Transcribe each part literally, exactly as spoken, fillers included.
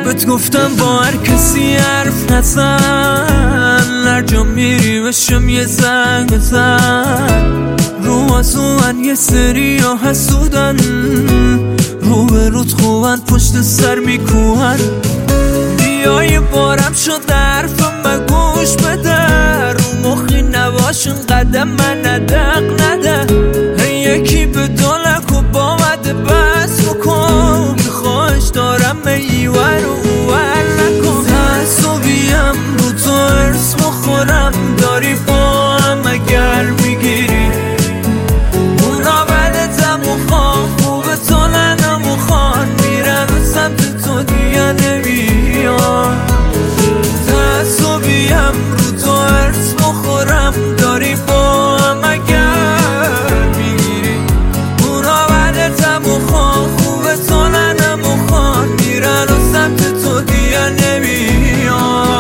بهت گفتم با هر کسی حرف نزن، هر جا میری بشم یه زنگ بزن. رو از من یه سری ها حسودن، رو به رود خوبن پشت سر میکوهن. بیای بارم شد حرفم بگوش بده، رو مخی نباشن قدم من ندق نده. یکی به دولک و بامده بس بکن، میخواهش دارم ایور و اوور نکن. تعصبیم رو تو ارس بخورم، داری با هم اگر میگیری اونا بدتم و خواه خوبه تو ننم و خان. میرم سمت تو دیگه نمیان. تعصبیم رو تو ارس بخورم، داری با هم اگر میگیری اونا بدتم و خواه خوبه تو ننم و خان. میرن و سمت تو دیگه نمیان.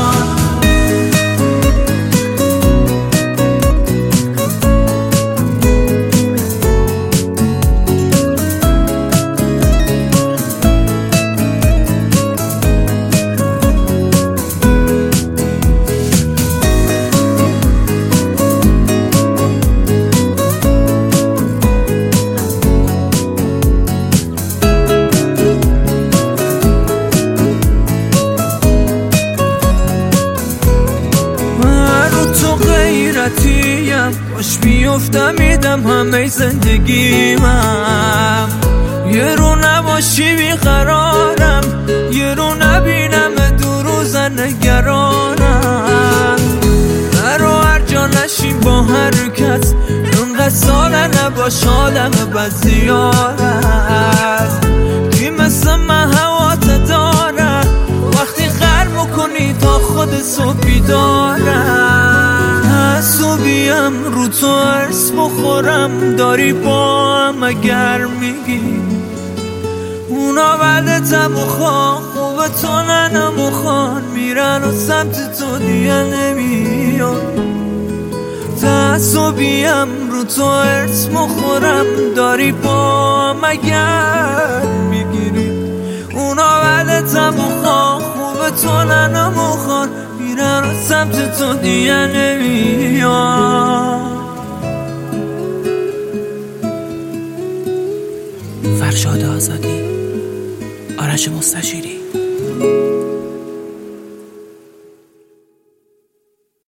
باش بیفتم میدم همه زندگیمم. یه رو نباشی بیقرارم، یه رو نبینم دو روز نگرانم. برو هر جا نشیم با حرکت، اونقدر ساله نباش آدم بزیارت. کی مثل من هوات داره وقتی غرم کنی تا خود صبح بیدارم. تعصبیم رو تو ارس بخورم، داری با هم اگر میگی اونا بدتم و خواه خوبه تو ننم و خان. میرن و سمت تو دیگه نمیان. تعصبیم رو تو ارس بخورم، داری با هم اگر میگیری اونا بدتم و خواه خوبه تو ننم و خان. میرن و سمت تو دیگه نمیان. فرشاد آزادی، آرش مستشیری.